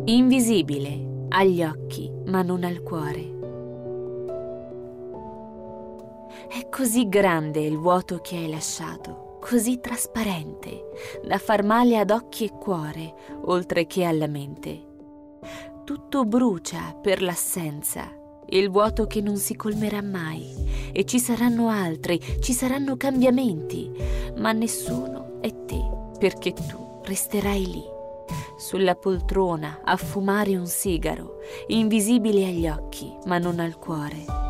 Invisibile agli occhi, ma non al cuore. È così grande il vuoto che hai lasciato, così trasparente, da far male ad occhi e cuore, oltre che alla mente. Tutto brucia per l'assenza, il vuoto che non si colmerà mai, e ci saranno altri, ci saranno cambiamenti, ma nessuno è te, perché tu resterai lì, sulla poltrona a fumare un sigaro, invisibile agli occhi, ma non al cuore.